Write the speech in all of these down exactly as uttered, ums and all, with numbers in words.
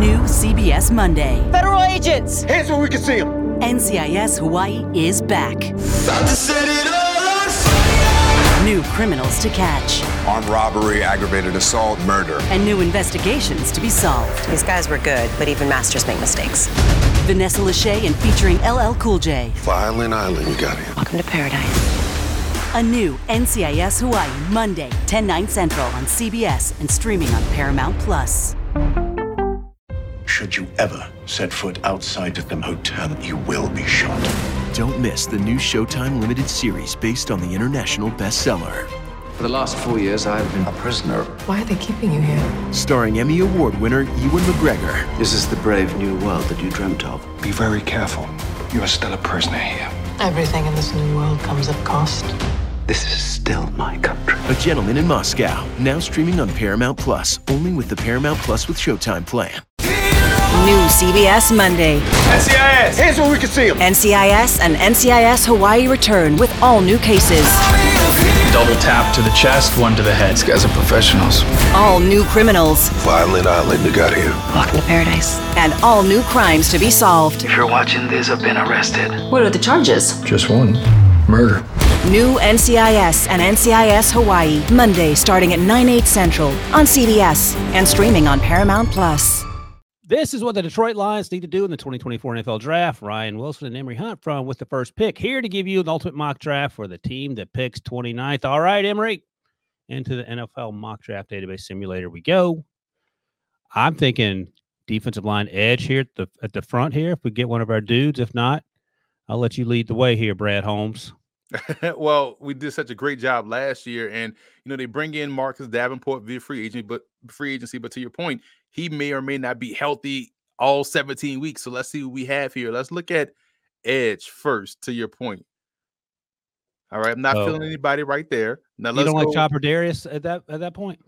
New C B S Monday. Federal agents! Hands where we can see them! N C I S Hawaii is back. About to set it all on fire! New criminals to catch. Armed robbery, aggravated assault, murder. And new investigations to be solved. These guys were good, but even masters make mistakes. Vanessa Lachey and featuring L L Cool J. Violent Island, you got it. Welcome to paradise. A new N C I S Hawaii, Monday, ten, nine Central on C B S and streaming on Paramount Plus. Should you ever set foot outside of the hotel, you will be shot. Don't miss the new Showtime limited series based on the international bestseller. For the last four years, I've been a prisoner. Why are they keeping you here? Starring Emmy Award winner Ewan McGregor. This is the brave new world that you dreamt of. Be very careful. You are still a prisoner here. Everything in this new world comes at cost. This is still my country. A Gentleman in Moscow, now streaming on Paramount Plus, only with the Paramount Plus with Showtime plan. New C B S Monday. N C I S! Hands where we can see them! N C I S and N C I S Hawaii return with all new cases. Double tap to the chest, one to the head. These guys are professionals. All new criminals. Violent Island, you got it. Welcome to paradise. And all new crimes to be solved. If you're watching this, I've been arrested. What are the charges? Just one. Murder. New N C I S and N C I S Hawaii, Monday starting at nine, eight Central on C B S and streaming on Paramount Plus. This is what the Detroit Lions need to do in the twenty twenty-four N F L Draft. Ryan Wilson and Emery Hunt from with the first pick here to give you an ultimate mock draft for the team that picks twenty-ninth. All right, Emery, into the N F L mock draft database simulator we go. I'm thinking defensive line edge here at the at the front here. If we get one of our dudes, if not, I'll let you lead the way here, Brad Holmes. Well, we did such a great job last year, and you know they bring in Marcus Davenport via free agency, but free agency. But to your point, he may or may not be healthy all seventeen weeks. So let's see what we have here. Let's look at edge first. To your point, all right. I'm not oh. feeling anybody right there. Now you let's don't go. like Chopper Darius at that at that point.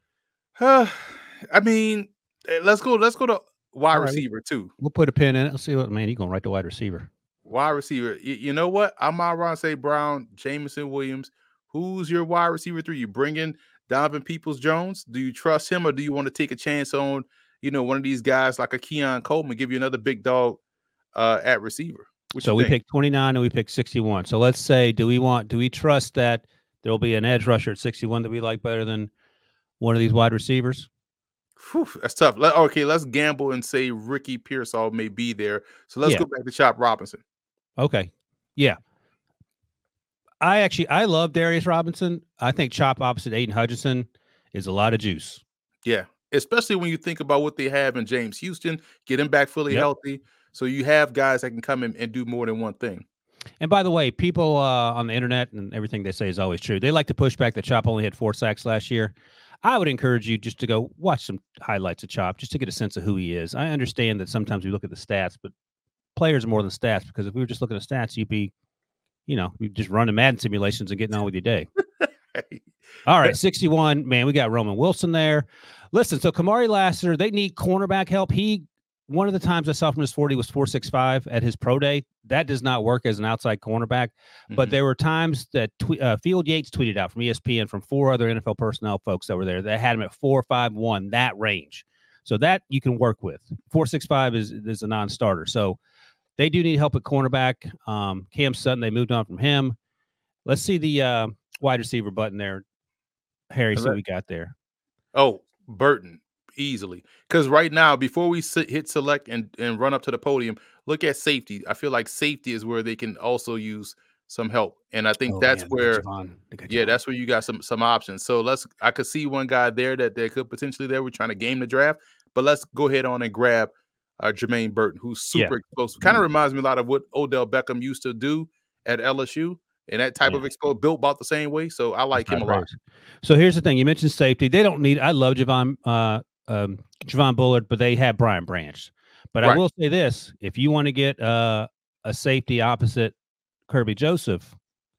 Uh, I mean, let's go. Let's go to wide right. receiver too. We'll put a pin in it. Let's see what man. You're gonna write the wide receiver. Wide receiver. You, you know what? I'm around say Brown, Jameson Williams. Who's your wide receiver three? You bring in Donovan Peoples-Jones. Do you trust him, or do you want to take a chance on, you know, one of these guys like a Keon Coleman, give you another big dog uh, at receiver? What so we picked twenty-nine and we picked sixty-one. So let's say, do we want, do we trust that there will be an edge rusher at sixty-one that we like better than one of these wide receivers? Whew, that's tough. Let, okay, let's gamble and say Ricky Pearsall may be there. So let's yeah. go back to Chop Robinson. Okay. Yeah. I actually, I love Darius Robinson. I think Chop opposite Aiden Hutchinson is a lot of juice. Yeah. Especially when you think about what they have in James Houston, get him back fully yep. healthy. So you have guys that can come in and do more than one thing. And by the way, people uh, on the internet and everything they say is always true. They like to push back that Chop only had four sacks last year. I would encourage you just to go watch some highlights of Chop just to get a sense of who he is. I understand that sometimes we look at the stats, but players are more than stats, because if we were just looking at stats, you'd be, you know, you'd just running Madden simulations and getting on with your day. All right, sixty-one, man, we got Roman Wilson there. Listen, so Kamari Lassiter, they need cornerback help. He, one of the times I saw from his forty was four six five at his pro day. That does not work as an outside cornerback, mm-hmm. but there were times that tw- uh, Field Yates tweeted out from E S P N from four other N F L personnel folks that were there that had him at four five one, that range. So that you can work with. four six five is, is a non-starter. So they do need help at cornerback. Um, Cam Sutton, they moved on from him. Let's see the uh, wide receiver button there. Harry, see what we got there. Oh, Burton, easily. Because right now, before we sit, hit select and, and run up to the podium, look at safety. I feel like safety is where they can also use some help. And I think oh, that's man, where, yeah, that's where you got some some options. So let's, I could see one guy there that they could potentially there. We're trying to game the draft. But let's go ahead on and grab Uh, Jermaine Burton, who's super yeah. explosive. Kind of reminds me a lot of what Odell Beckham used to do at L S U, and that type yeah. of explosive, built about the same way. So I like That's him a lot. So here's the thing: you mentioned safety. They don't need. I love Javon, uh, um, Javon Bullard, but they have Brian Branch. But right. I will say this: if you want to get uh, a safety opposite Kirby Joseph,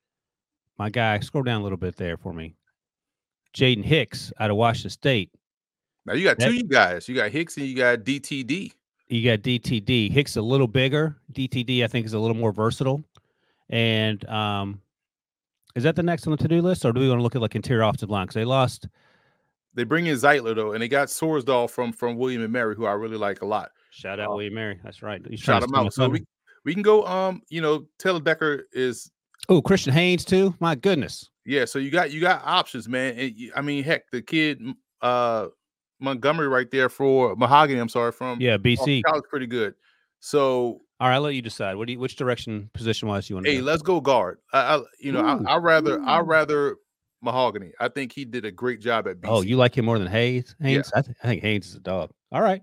my guy, scroll down a little bit there for me. Jaden Hicks out of Washington State. Now you got that, two you guys. You got Hicks and you got D T D. You got D T D. Hicks a little bigger. D T D, I think, is a little more versatile. And um, is that the next on the to-do list, or do we want to look at like interior offensive line? Because they lost They bring in Zeitler though, and they got Sorsdahl from from William and Mary, who I really like a lot. Shout out uh, William Mary. That's right. He's shout him out. So we we can go. Um, you know, Taylor Decker is. Oh, Christian Haynes too. My goodness. Yeah. So you got you got options, man. And you, I mean, heck, the kid, uh, Montgomery right there for Mahogany. I'm sorry, from yeah, B C. College, pretty good. So all right, I'll let you decide. What do you, which direction, position wise, you want to? Hey, go? let's go guard. I, I you know, Ooh. I I rather I rather Mahogany. I think he did a great job at B C. Oh, you like him more than Hayes? Haynes? Yeah. I, th- I think Haynes is a dog. All right.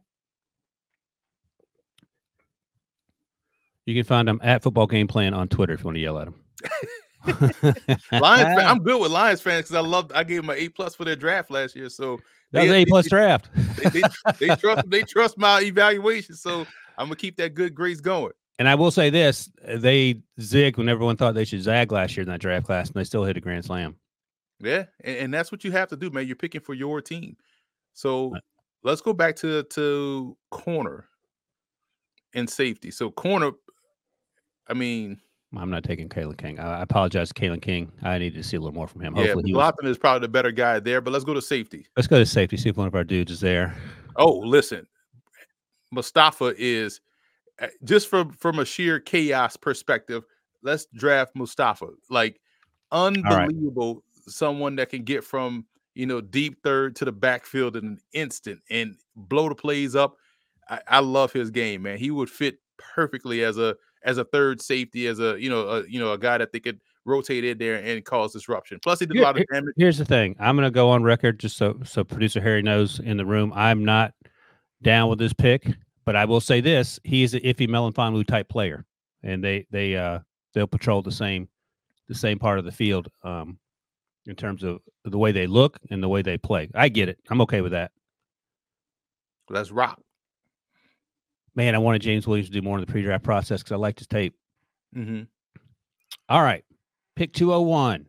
You can find him at Football Game Plan on Twitter if you want to yell at him. Lions fan, I'm good with Lions fans because I loved. I gave them an A plus for their draft last year. So that was an A plus draft. They, they, they trust. They trust my evaluation. So I'm gonna keep that good grades going. And I will say this: they zigged when everyone thought they should zag last year in that draft class, and they still hit a grand slam. Yeah, and, and that's what you have to do, man. You're picking for your team. So right. Let's go back to to corner and safety. So corner. I mean, I'm not taking Kalen King. I apologize to Kalen King. I need to see a little more from him. Yeah, Hopefully McLaughlin was... is probably the better guy there, but let's go to safety. Let's go to safety, see if one of our dudes is there. Oh, listen. Mustafa is, just from, from a sheer chaos perspective, let's draft Mustafa. Like, unbelievable right. Someone that can get from, you know, deep third to the backfield in an instant and blow the plays up. I, I love his game, man. He would fit perfectly as a as a third safety, as a you know, a, you know, a guy that they could rotate in there and cause disruption. Plus, he did Here, a lot of damage. Here's the thing: I'm going to go on record just so so producer Harry knows in the room. I'm not down with this pick, but I will say this: he is an Iffy Melifonwu type player, and they they uh they'll patrol the same the same part of the field um in terms of the way they look and the way they play. I get it. I'm okay with that. Let's rock. Man, I wanted James Williams to do more in the pre-draft process because I liked his tape. Mm-hmm. All right. Pick two oh one.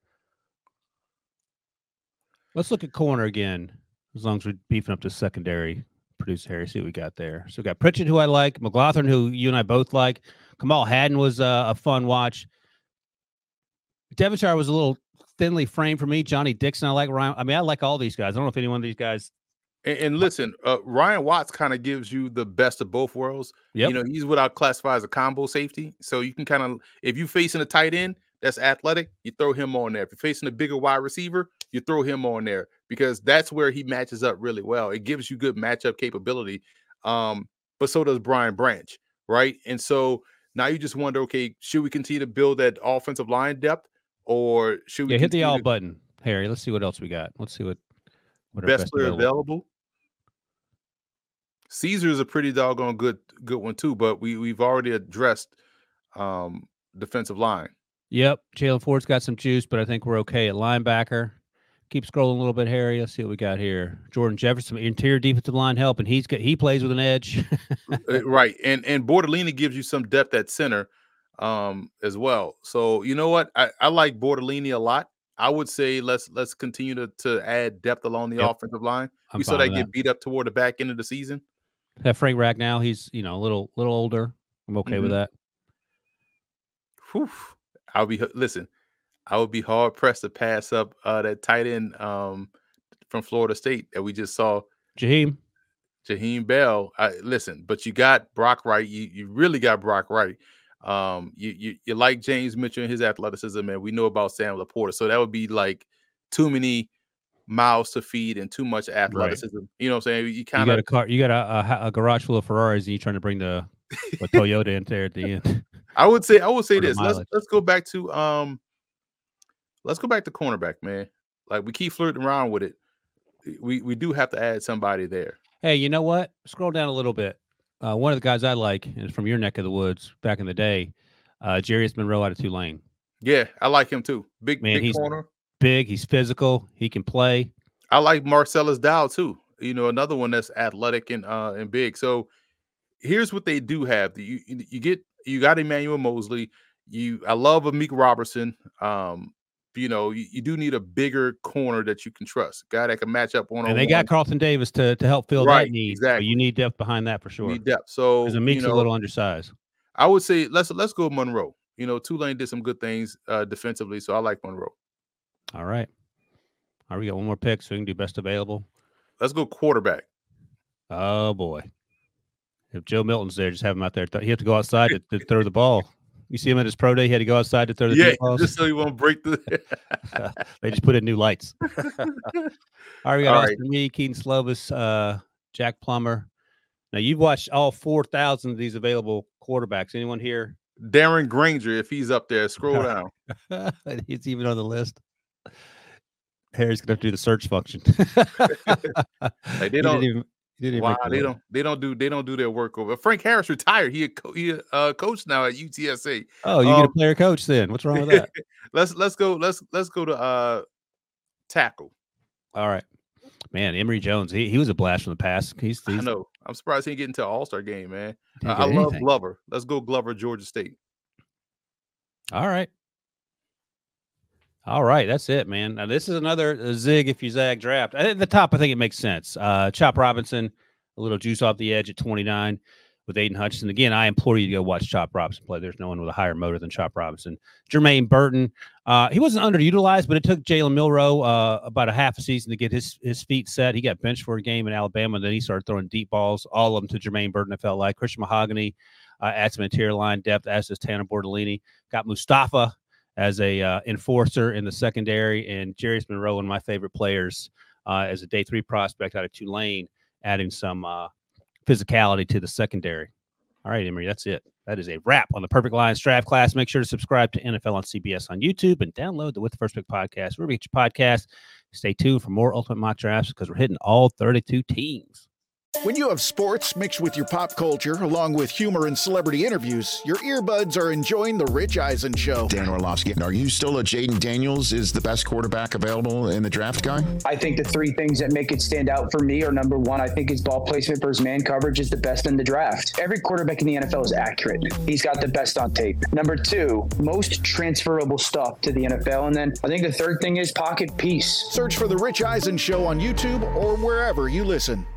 Let's look at corner again, as long as we're beefing up the secondary. Producer Harry, see what we got there. So we got Pritchett, who I like, McLaughlin, who you and I both like. Kamal Haddon was uh, a fun watch. Devonshire was a little thinly framed for me. Johnny Dixon, I like Ryan. I mean, I like all these guys. I don't know if any one of these guys. And, and listen, uh, Ryan Watts kind of gives you the best of both worlds. Yep. You know, he's what I classify as a combo safety. So you can kind of, if you're facing a tight end that's athletic, you throw him on there. If you're facing a bigger wide receiver, you throw him on there because that's where he matches up really well. It gives you good matchup capability. Um, but so does Brian Branch, right? And so now you just wonder, okay, should we continue to build that offensive line depth, or should we yeah, hit the all to... button, Harry? Let's see what else we got. Let's see what, what best, best player available. available. Caesar is a pretty doggone good good one too, but we we've already addressed um, defensive line. Yep, Jalen Ford's got some juice, but I think we're okay at linebacker. Keep scrolling a little bit, Harry. Let's see what we got here. Jordan Jefferson, interior defensive line help, and he's got he plays with an edge. Right, and and Bortolini gives you some depth at center um, as well. So you know what, I, I like Bortolini a lot. I would say let's let's continue to to add depth along the yep. offensive line. I'm we saw that, that get beat up toward the back end of the season. That Frank Ragnow, he's you know a little little older. I'm okay mm-hmm. with that. Whew. I'll be listen. I would be hard pressed to pass up uh, that tight end um, from Florida State that we just saw. Jaheim. Jaheim Bell. I, listen, but you got Brock Wright. You you really got Brock Wright. Um, you you you like James Mitchell and his athleticism, and we know about Sam Laporta. So that would be like too many mouths to feed and too much athleticism. Right. You know what I'm saying? You kind of got a car. You got a, a, a garage full of Ferraris, and you're trying to bring the a Toyota in there at the end. I would say I would say this. Let's let's go back to um. Let's go back to cornerback, man. Like we keep flirting around with it. We we do have to add somebody there. Hey, you know what? Scroll down a little bit. Uh, one of the guys I like is from your neck of the woods back in the day, uh, Jarius Monroe out of Tulane. Yeah, I like him too. Big man, big he's corner. Big. He's physical. He can play. I like Marcellus Dow too. You know, another one that's athletic and uh and big. So here's what they do have. You you get you got Emmanuel Mosley. You I love Amik Robertson. Um. You know, you, you do need a bigger corner that you can trust, guy that can match up one on one. And they got Carlton Davis to to help fill right, that need. Exactly. But you need depth behind that for sure. You need depth. So because Amik's you know, a little undersized. I would say let's let's go Monroe. You know, Tulane did some good things uh, defensively, so I like Monroe. All right, All right, we got one more pick, so we can do best available. Let's go quarterback. Oh boy, if Joe Milton's there, just have him out there. He have to go outside to, to throw the ball. You see him at his pro day. He had to go outside to throw the yeah, deep balls. just so he won't break the. They just put in new lights. All right, we got All Austin right. Reed, Keaton Slovis, uh, Jack Plummer. Now you've watched all four thousand of these available quarterbacks. Anyone here? Darren Granger, if he's up there, scroll down. He's even on the list. Harry's gonna have to do the search function. Like, they He don't. didn't even- he didn't even Wow, make the they list. don't. They don't do. They don't do their work over. Frank Harris retired. He a co- he a, uh, coach now at U T S A. Oh, you get a Um, player coach then? What's wrong with that? let's let's go. Let's let's go to uh tackle. All right, man. Emory Jones. He he was a blast from the past. He's, he's I know. I'm surprised he didn't get into an All Star game, man. Didn't I, I get love anything. Glover. Let's go Glover, Georgia State. All right. All right, that's it, man. Now, this is another uh, zig if you zag draft. At the top, I think it makes sense. Uh, Chop Robinson, a little juice off the edge at twenty-nine with Aiden Hutchinson. Again, I implore you to go watch Chop Robinson play. There's no one with a higher motor than Chop Robinson. Jermaine Burton, uh, he wasn't underutilized, but it took Jalen Milroe uh, about a half a season to get his his feet set. He got benched for a game in Alabama, and then he started throwing deep balls, all of them to Jermaine Burton, it felt like. Christian Mahogany uh, adds some interior line depth, as does Tanner Bordellini. Got Mustafa as a uh, enforcer in the secondary, and Jarius Monroe, one of my favorite players, uh, as a day three prospect out of Tulane, adding some uh, physicality to the secondary. All right, Emory, that's it. That is a wrap on the Perfect Lions Draft Class. Make sure to subscribe to N F L on C B S on YouTube and download the With the First Pick podcast wherever you get your podcast. Stay tuned for more Ultimate Mock Drafts because we're hitting all thirty-two teams. When you have sports mixed with your pop culture, along with humor and celebrity interviews, your earbuds are enjoying The Rich Eisen Show. Dan Orlovsky, are you still a Jaden Daniels is the best quarterback available in the draft guy? I think the three things that make it stand out for me are, number one, I think his ball placement versus man coverage is the best in the draft. Every quarterback in the N F L is accurate. He's got the best on tape. Number two, most transferable stuff to the N F L. And then I think the third thing is pocket peace. Search for The Rich Eisen Show on YouTube or wherever you listen.